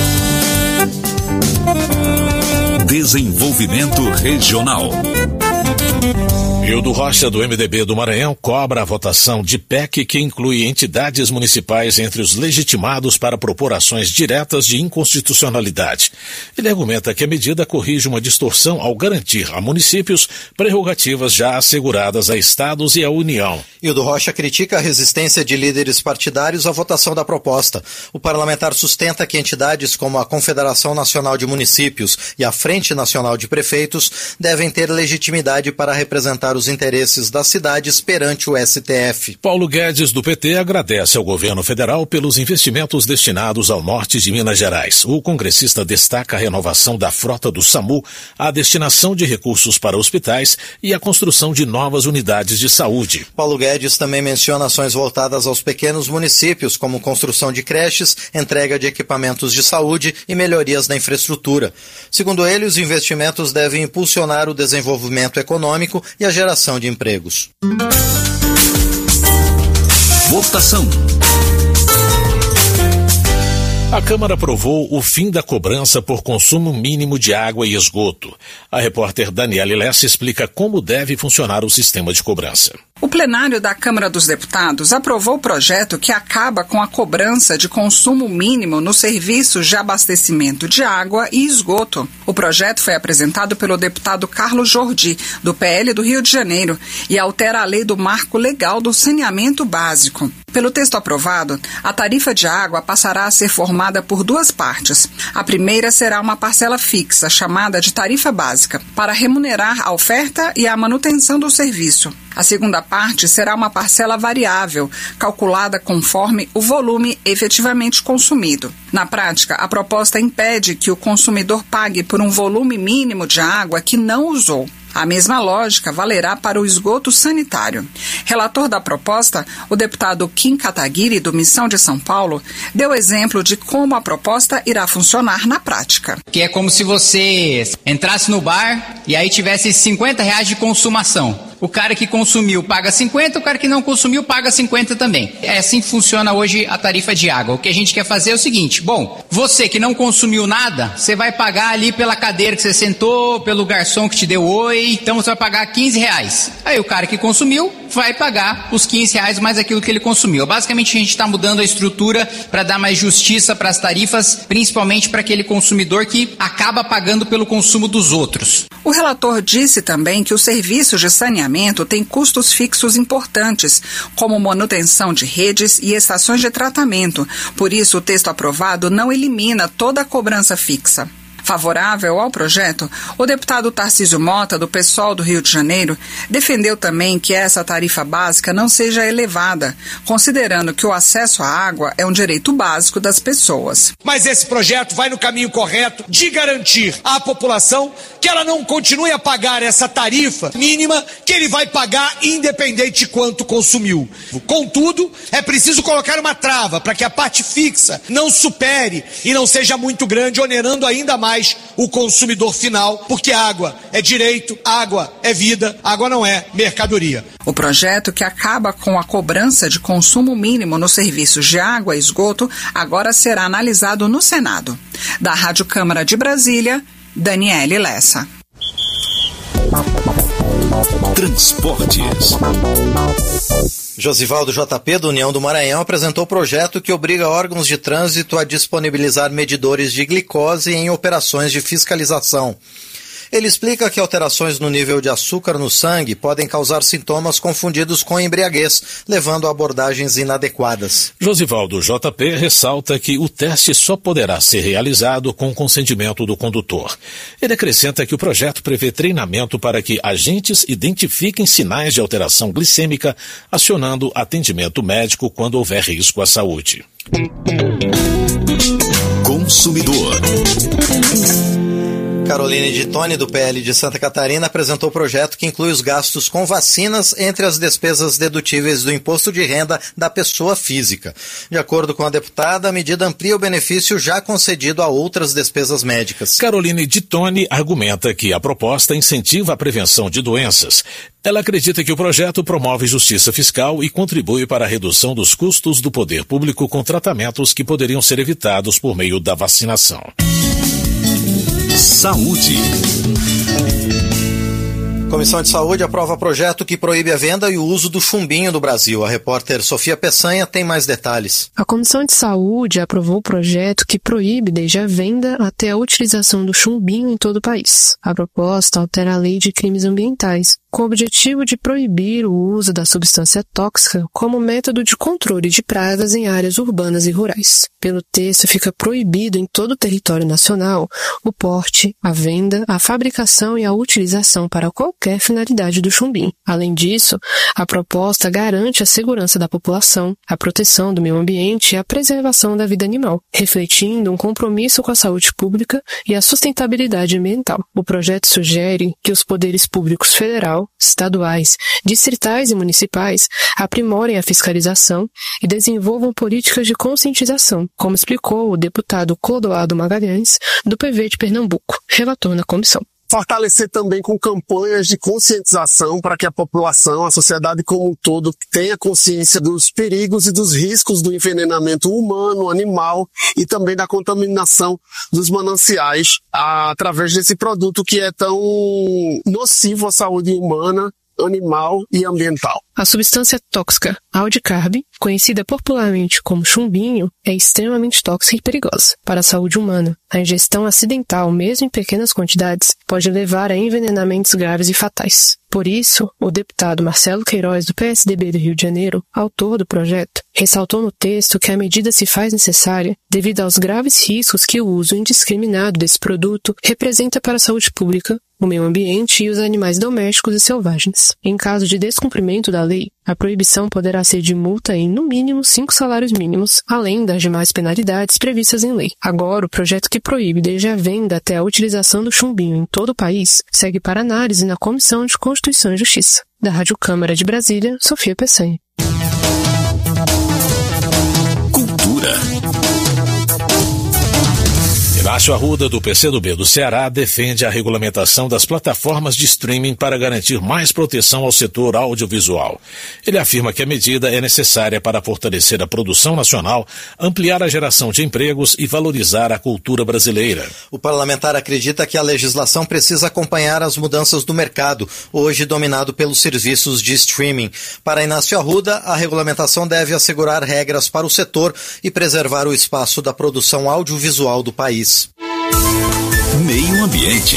Desenvolvimento Regional. Hildo Rocha, do M D B do Maranhão, cobra a votação de P E C que inclui entidades municipais entre os legitimados para propor ações diretas de inconstitucionalidade. Ele argumenta que a medida corrige uma distorção ao garantir a municípios prerrogativas já asseguradas a estados e à União. Hildo Rocha critica a resistência de líderes partidários à votação da proposta. O parlamentar sustenta que entidades como a Confederação Nacional de Municípios e a Frente Nacional de Prefeitos devem ter legitimidade para representar os interesses das cidades perante o S T F. Paulo Guedes, do P T, agradece ao governo federal pelos investimentos destinados ao norte de Minas Gerais. O congressista destaca a renovação da frota do SAMU, a destinação de recursos para hospitais e a construção de novas unidades de saúde. Paulo Guedes também menciona ações voltadas aos pequenos municípios, como construção de creches, entrega de equipamentos de saúde e melhorias na infraestrutura. Segundo ele, os investimentos devem impulsionar o desenvolvimento econômico e a geração de empregos. Votação. A Câmara aprovou o fim da cobrança por consumo mínimo de água e esgoto. A repórter Daniela Lessa explica como deve funcionar o sistema de cobrança. O plenário da Câmara dos Deputados aprovou o projeto que acaba com a cobrança de consumo mínimo nos serviços de abastecimento de água e esgoto. O projeto foi apresentado pelo deputado Carlos Jordi, do P L do Rio de Janeiro, e altera a lei do marco legal do saneamento básico. Pelo texto aprovado, a tarifa de água passará a ser formada por duas partes. A primeira será uma parcela fixa, chamada de tarifa básica, para remunerar a oferta e a manutenção do serviço. A segunda parte será uma parcela variável, calculada conforme o volume efetivamente consumido. Na prática, a proposta impede que o consumidor pague por um volume mínimo de água que não usou. A mesma lógica valerá para o esgoto sanitário. Relator da proposta, o deputado Kim Kataguiri, do Missão de São Paulo, deu exemplo de como a proposta irá funcionar na prática. Que é como se você entrasse no bar e aí tivesse cinquenta reais de consumação. O cara que consumiu paga cinquenta, o cara que não consumiu paga cinquenta também. É assim que funciona hoje a tarifa de água. O que a gente quer fazer é o seguinte: bom, você que não consumiu nada, você vai pagar ali pela cadeira que você sentou, pelo garçom que te deu oi, então você vai pagar quinze reais. Aí o cara que consumiu vai pagar os quinze reais mais aquilo que ele consumiu. Basicamente a gente está mudando a estrutura para dar mais justiça para as tarifas, principalmente para aquele consumidor que acaba pagando pelo consumo dos outros. O relator disse também que os serviços de saneamento têm custos fixos importantes, como manutenção de redes e estações de tratamento. Por isso, o texto aprovado não elimina toda a cobrança fixa. Favorável ao projeto, o deputado Tarcísio Mota, do PSOL do Rio de Janeiro, defendeu também que essa tarifa básica não seja elevada, considerando que o acesso à água é um direito básico das pessoas. Mas esse projeto vai no caminho correto de garantir à população que ela não continue a pagar essa tarifa mínima que ele vai pagar independente de quanto consumiu. Contudo, é preciso colocar uma trava para que a parte fixa não supere e não seja muito grande, onerando ainda mais o consumidor final, porque água é direito, água é vida, água não é mercadoria. O projeto, que acaba com a cobrança de consumo mínimo nos serviços de água e esgoto, agora será analisado no Senado. Da Rádio Câmara de Brasília, Daniele Lessa. Transportes. Josivaldo J P, do União do Maranhão, apresentou o projeto que obriga órgãos de trânsito a disponibilizar medidores de glicose em operações de fiscalização. Ele explica que alterações no nível de açúcar no sangue podem causar sintomas confundidos com embriaguez, levando a abordagens inadequadas. Josivaldo J P ressalta que o teste só poderá ser realizado com consentimento do condutor. Ele acrescenta que o projeto prevê treinamento para que agentes identifiquem sinais de alteração glicêmica, acionando atendimento médico quando houver risco à saúde. Consumidor. Caroline de Toni, do P L de Santa Catarina, apresentou o projeto que inclui os gastos com vacinas entre as despesas dedutíveis do imposto de renda da pessoa física. De acordo com a deputada, a medida amplia o benefício já concedido a outras despesas médicas. Caroline de Toni argumenta que a proposta incentiva a prevenção de doenças. Ela acredita que o projeto promove justiça fiscal e contribui para a redução dos custos do poder público com tratamentos que poderiam ser evitados por meio da vacinação. Saúde. Comissão de Saúde aprova projeto que proíbe a venda e o uso do chumbinho no Brasil. A repórter Sofia Peçanha tem mais detalhes. A Comissão de Saúde aprovou o projeto que proíbe desde a venda até a utilização do chumbinho em todo o país. A proposta altera a Lei de Crimes Ambientais, com o objetivo de proibir o uso da substância tóxica como método de controle de pragas em áreas urbanas e rurais. Pelo texto, fica proibido em todo o território nacional o porte, a venda, a fabricação e a utilização para qualquer finalidade do chumbinho. Além disso, a proposta garante a segurança da população, a proteção do meio ambiente e a preservação da vida animal, refletindo um compromisso com a saúde pública e a sustentabilidade ambiental. O projeto sugere que os poderes públicos federal, estaduais, distritais e municipais aprimorem a fiscalização e desenvolvam políticas de conscientização, como explicou o deputado Clodoaldo Magalhães, do P V de Pernambuco, relator na comissão. Fortalecer também com campanhas de conscientização para que a população, a sociedade como um todo, tenha consciência dos perigos e dos riscos do envenenamento humano, animal e também da contaminação dos mananciais através desse produto que é tão nocivo à saúde humana animal e ambiental. A substância tóxica aldicarb, conhecida popularmente como chumbinho, é extremamente tóxica e perigosa para a saúde humana. A ingestão acidental, mesmo em pequenas quantidades, pode levar a envenenamentos graves e fatais. Por isso, o deputado Marcelo Queiroz, do P S D B do Rio de Janeiro, autor do projeto, ressaltou no texto que a medida se faz necessária devido aos graves riscos que o uso indiscriminado desse produto representa para a saúde pública, o meio ambiente e os animais domésticos e selvagens. Em caso de descumprimento da lei, a proibição poderá ser de multa em, no mínimo, cinco salários mínimos, além das demais penalidades previstas em lei. Agora, o projeto que proíbe desde a venda até a utilização do chumbinho em todo o país segue para análise na Comissão de Constituição e Justiça. Da Rádio Câmara de Brasília, Sofia Peçanha. Cultura. Inácio Arruda, do P C do B do Ceará, defende a regulamentação das plataformas de streaming para garantir mais proteção ao setor audiovisual. Ele afirma que a medida é necessária para fortalecer a produção nacional, ampliar a geração de empregos e valorizar a cultura brasileira. O parlamentar acredita que a legislação precisa acompanhar as mudanças do mercado, hoje dominado pelos serviços de streaming. Para Inácio Arruda, a regulamentação deve assegurar regras para o setor e preservar o espaço da produção audiovisual do país. Meio Ambiente.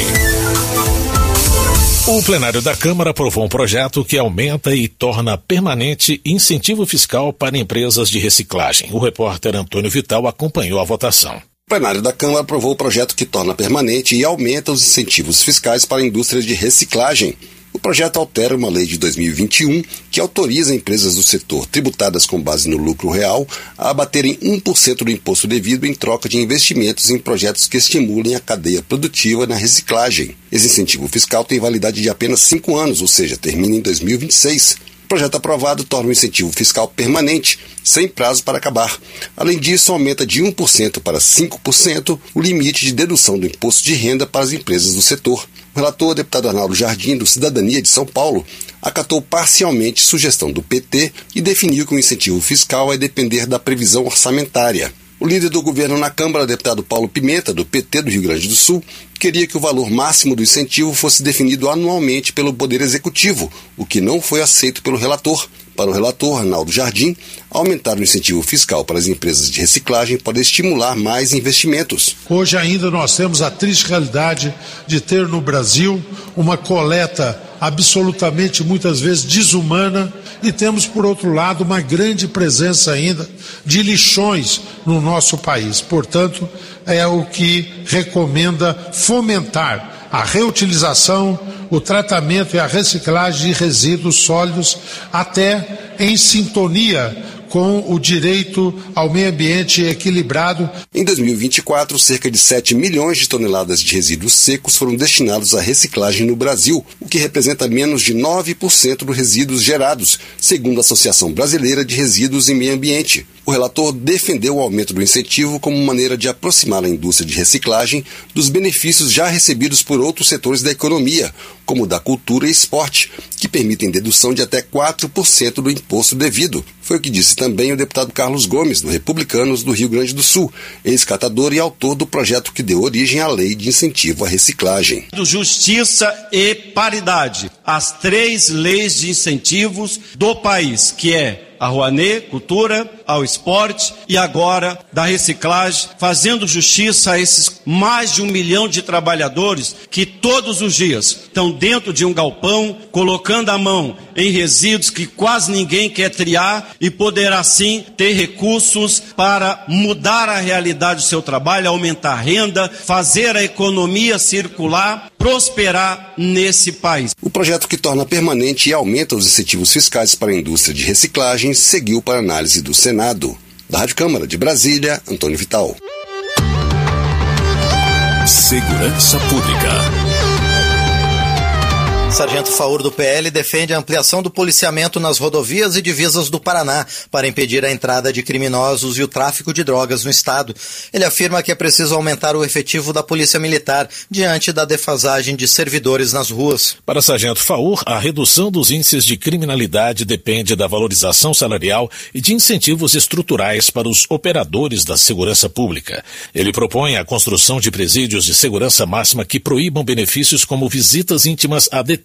O plenário da Câmara aprovou um projeto que aumenta e torna permanente incentivo fiscal para empresas de reciclagem. O repórter Antônio Vital acompanhou a votação. O plenário da Câmara aprovou o projeto que torna permanente e aumenta os incentivos fiscais para a indústria de reciclagem. O projeto altera uma lei de dois mil e vinte e um que autoriza empresas do setor tributadas com base no lucro real a abaterem um por cento do imposto devido em troca de investimentos em projetos que estimulem a cadeia produtiva na reciclagem. Esse incentivo fiscal tem validade de apenas cinco anos, ou seja, termina em dois mil e vinte e seis. O projeto aprovado torna o incentivo fiscal permanente, sem prazo para acabar. Além disso, aumenta de um por cento para cinco por cento o limite de dedução do imposto de renda para as empresas do setor. O relator, deputado Arnaldo Jardim, do Cidadania de São Paulo, acatou parcialmente sugestão do P T e definiu que o incentivo fiscal vai depender da previsão orçamentária. O líder do governo na Câmara, deputado Paulo Pimenta, do P T do Rio Grande do Sul, queria que o valor máximo do incentivo fosse definido anualmente pelo Poder Executivo, o que não foi aceito pelo relator. Para o relator, Arnaldo Jardim, aumentar o incentivo fiscal para as empresas de reciclagem pode estimular mais investimentos. Hoje ainda nós temos a triste realidade de ter no Brasil uma coleta absolutamente, muitas vezes, desumana, e temos, por outro lado, uma grande presença ainda de lixões no nosso país. Portanto, é o que recomenda fomentar a reutilização, o tratamento e a reciclagem de resíduos sólidos, até em sintonia com o direito ao meio ambiente equilibrado. Em dois mil e vinte e quatro, cerca de sete milhões de toneladas de resíduos secos foram destinados à reciclagem no Brasil, o que representa menos de nove por cento dos resíduos gerados, segundo a Associação Brasileira de Resíduos e Meio Ambiente. O relator defendeu o aumento do incentivo como maneira de aproximar a indústria de reciclagem dos benefícios já recebidos por outros setores da economia, como o da cultura e esporte, que permitem dedução de até quatro por cento do imposto devido. Foi o que disse também o deputado Carlos Gomes, do Republicanos do Rio Grande do Sul, ex-catador e autor do projeto que deu origem à Lei de Incentivo à Reciclagem. Justiça e paridade, as três leis de incentivos do país, que é a Rouanet, cultura, ao esporte e agora da reciclagem, fazendo justiça a esses mais de um milhão de trabalhadores que todos os dias estão dentro de um galpão, colocando a mão em resíduos que quase ninguém quer triar e poder assim ter recursos para mudar a realidade do seu trabalho, aumentar a renda, fazer a economia circular, prosperar nesse país. O projeto que torna permanente e aumenta os incentivos fiscais para a indústria de reciclagem seguiu para análise do Senado. Da Rádio Câmara de Brasília, Antônio Vital. Segurança Pública. Sargento Faur do P L defende a ampliação do policiamento nas rodovias e divisas do Paraná para impedir a entrada de criminosos e o tráfico de drogas no estado. Ele afirma que é preciso aumentar o efetivo da Polícia Militar diante da defasagem de servidores nas ruas. Para Sargento Faur, a redução dos índices de criminalidade depende da valorização salarial e de incentivos estruturais para os operadores da segurança pública. Ele propõe a construção de presídios de segurança máxima que proíbam benefícios como visitas íntimas a detentos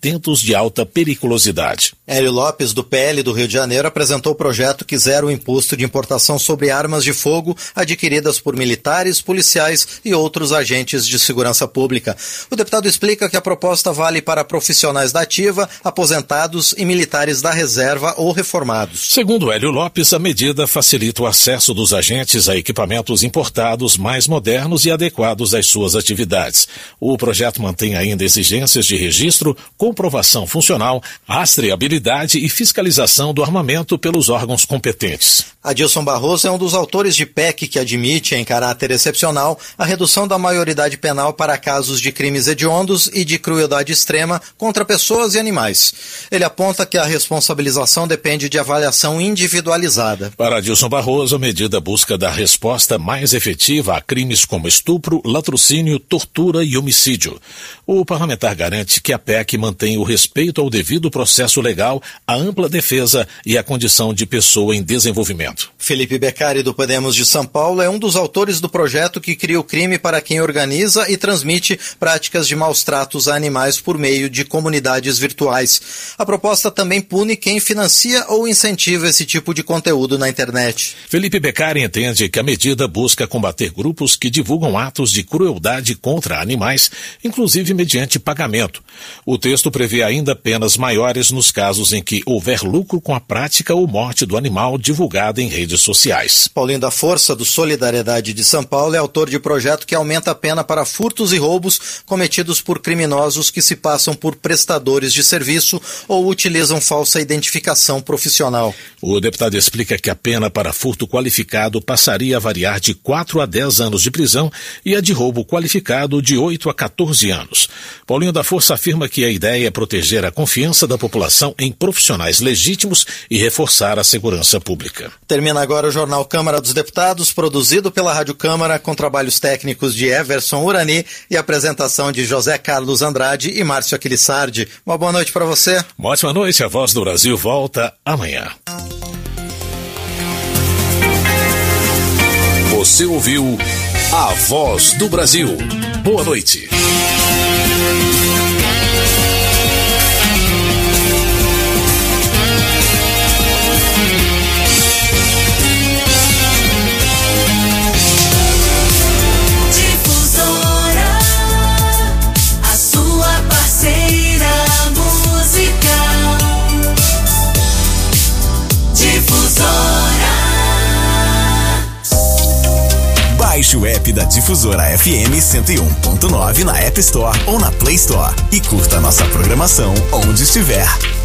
detentos de alta periculosidade. Hélio Lopes, do P L do Rio de Janeiro, apresentou o projeto que zera o imposto de importação sobre armas de fogo adquiridas por militares, policiais e outros agentes de segurança pública. O deputado explica que a proposta vale para profissionais da ativa, aposentados e militares da reserva ou reformados. Segundo Hélio Lopes, a medida facilita o acesso dos agentes a equipamentos importados mais modernos e adequados às suas atividades. O projeto mantém ainda exigências de registro, comprovação funcional, rastreabilidade e fiscalização do armamento pelos órgãos competentes. Adilson Barroso é um dos autores de P E C que admite, em caráter excepcional, a redução da maioridade penal para casos de crimes hediondos e de crueldade extrema contra pessoas e animais. Ele aponta que a responsabilização depende de avaliação individualizada. Para Adilson Barroso, a medida busca dar resposta mais efetiva a crimes como estupro, latrocínio, tortura e homicídio. O parlamentar garante que a P E C mantém o respeito ao devido processo legal, a ampla defesa e a condição de pessoa em desenvolvimento. Felipe Beccari, do Podemos de São Paulo, é um dos autores do projeto que cria o crime para quem organiza e transmite práticas de maus tratos a animais por meio de comunidades virtuais. A proposta também pune quem financia ou incentiva esse tipo de conteúdo na internet. Felipe Beccari entende que a medida busca combater grupos que divulgam atos de crueldade contra animais, inclusive mediante pagamento. O texto prevê ainda penas maiores nos casos em que houver lucro com a prática ou morte do animal divulgada em redes sociais. Paulinho da Força, do Solidariedade de São Paulo, é autor de projeto que aumenta a pena para furtos e roubos cometidos por criminosos que se passam por prestadores de serviço ou utilizam falsa identificação profissional. O deputado explica que a pena para furto qualificado passaria a variar de quatro a dez anos de prisão e a de roubo qualificado de oito a quatorze anos. Paulinho da Força afirma que a ideia é proteger a confiança da população em profissionais legítimos e reforçar a segurança pública. Termina agora o Jornal Câmara dos Deputados, produzido pela Rádio Câmara, com trabalhos técnicos de Everson Urani e apresentação de José Carlos Andrade e Márcio Aquilissardi. Uma boa noite para você. Uma ótima noite. A Voz do Brasil volta amanhã. Você ouviu A Voz do Brasil. Boa noite. Baixe o app da Difusora F M cento e um ponto nove na App Store ou na Play Store e curta nossa programação onde estiver.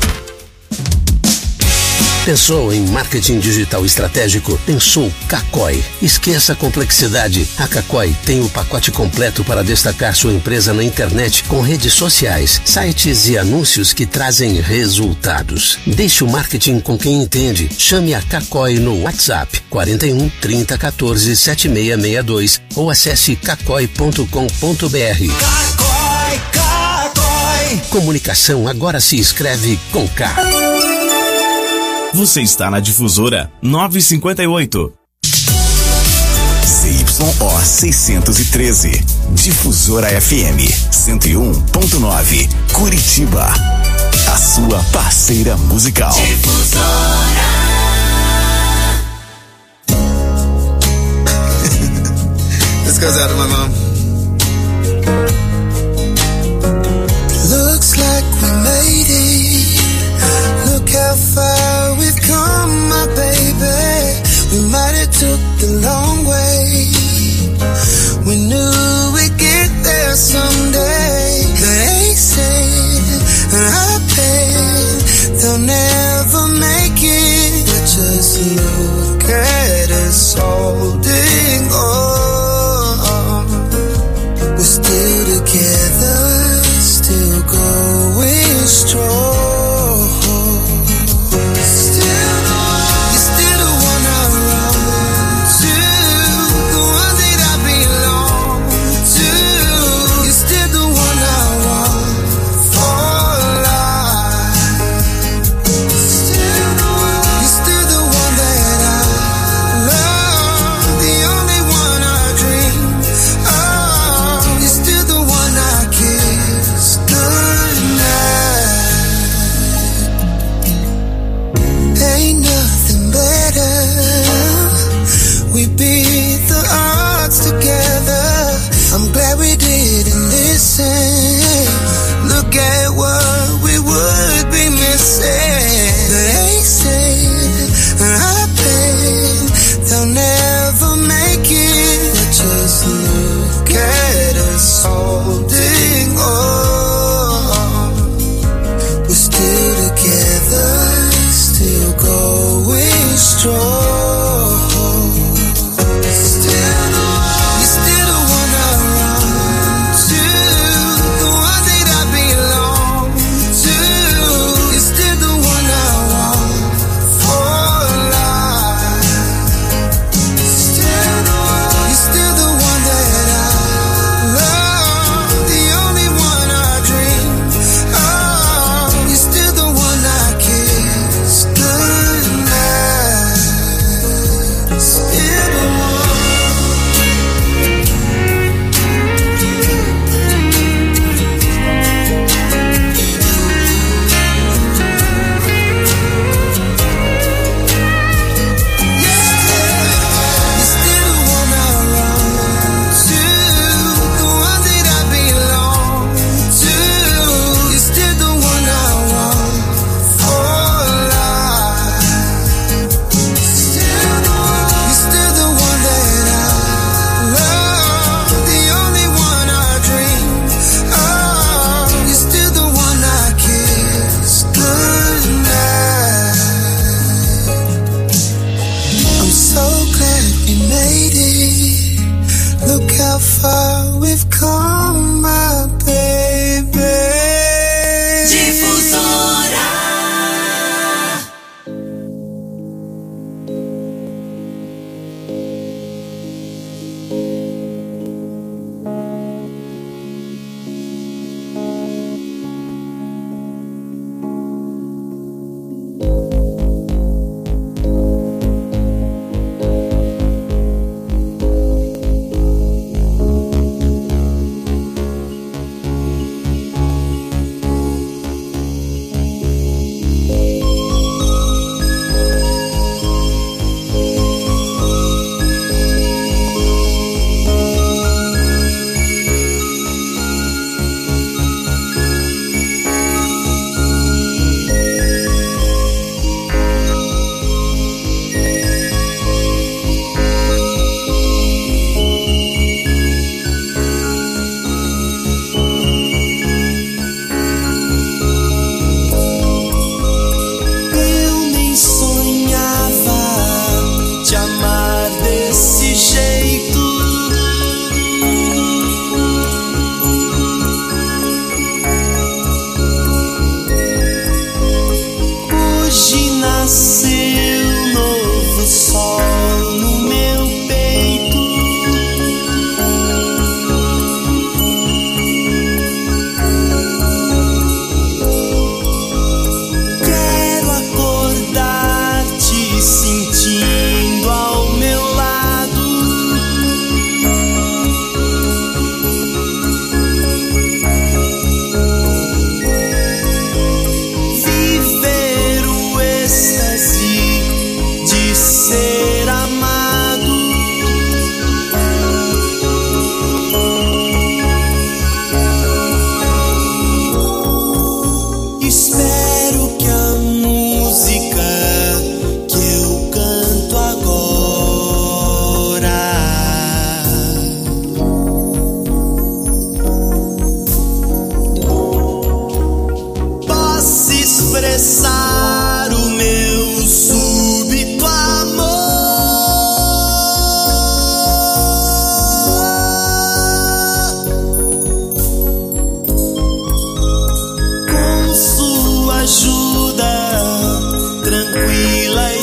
Pensou em marketing digital estratégico? Pensou Cacói. Esqueça a complexidade. A Cacói tem o pacote completo para destacar sua empresa na internet com redes sociais, sites e anúncios que trazem resultados. Deixe o marketing com quem entende. Chame a Cacói no WhatsApp quarenta e um, trinta, quatorze, setenta e seis sessenta e dois ou acesse cacói ponto com ponto br. Cacói, Cacói. Comunicação agora se escreve com K. Você está na Difusora novecentos e cinquenta e oito. C Y O seiscentos e treze. Difusora F M cento e um ponto nove. Curitiba. A sua parceira musical. Difusora. This goes out to my mom. Looks like we made it. Look how far we've come, my baby. We might have took the long way. We knew we'd get there someday. They said, I bet they'll never make it. But just look at us holding on.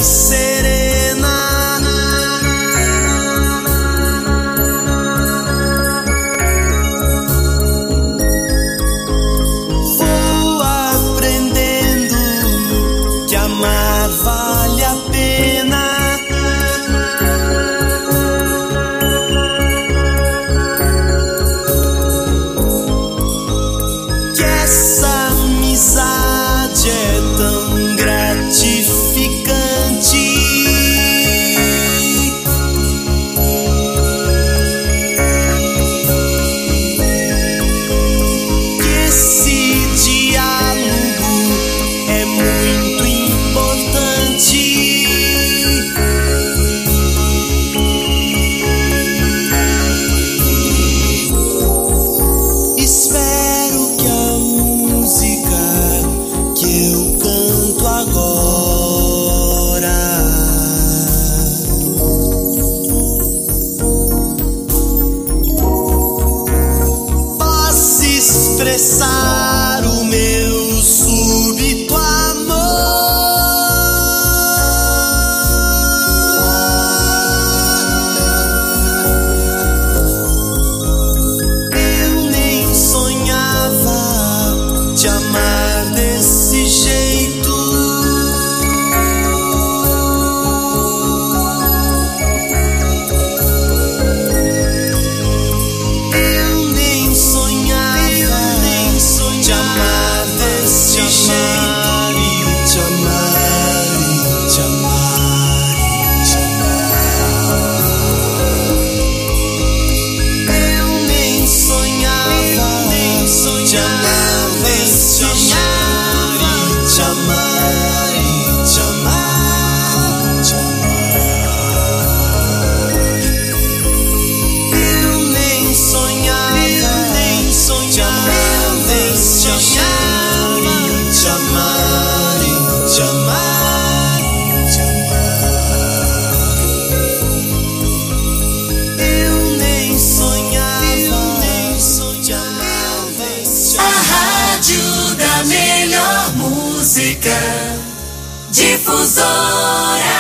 Difusora